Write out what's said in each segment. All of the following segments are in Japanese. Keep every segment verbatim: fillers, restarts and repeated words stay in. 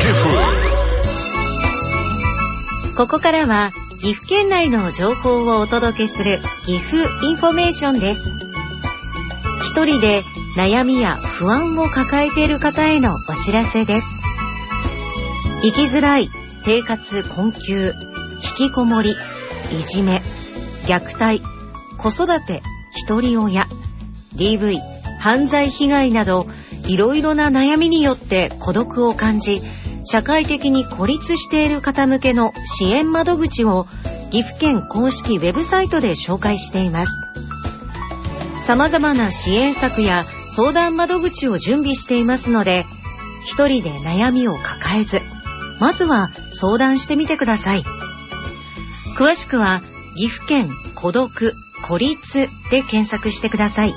ここからは岐阜県内の情報をお届けする岐阜インフォメーションです。一人で悩みや不安を抱えている方へのお知らせです。生きづらい生活困窮、引きこもり、いじめ、虐待、子育て、一人親、ディーブイ、犯罪被害などいろいろな悩みによって孤独を感じ、社会的に孤立している方向けの支援窓口を岐阜県公式ウェブサイトで紹介しています。様々な支援策や相談窓口を準備していますので、一人で悩みを抱えず、まずは相談してみてください。詳しくは岐阜県孤独・孤立で検索してください。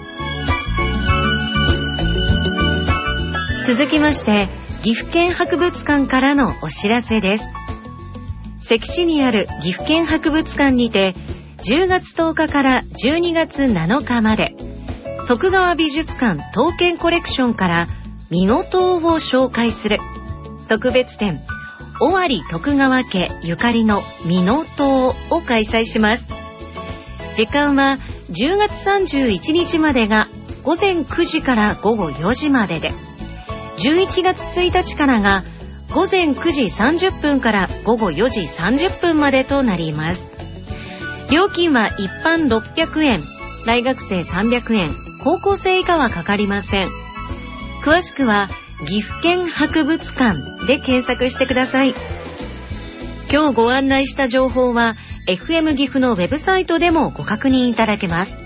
続きまして、岐阜県博物館からのお知らせです。関市にある岐阜県博物館にて、じゅうがつとおかからじゅうにがつなのかまで、徳川美術館刀剣コレクションから美濃刀を紹介する特別展、尾張徳川家ゆかりの美濃刀を開催します。時間はじゅうがつさんじゅういちにちまでがごぜんくじからごごよじまでで、じゅういちがつついたちからがごぜんくじさんじゅっぷんからごごよじさんじゅっぷんまでとなります。料金は一般ろっぴゃくえん、大学生さんびゃくえん、高校生以下はかかりません。詳しくは岐阜県博物館で検索してください。今日ご案内した情報は エフエム 岐阜のウェブサイトでもご確認いただけます。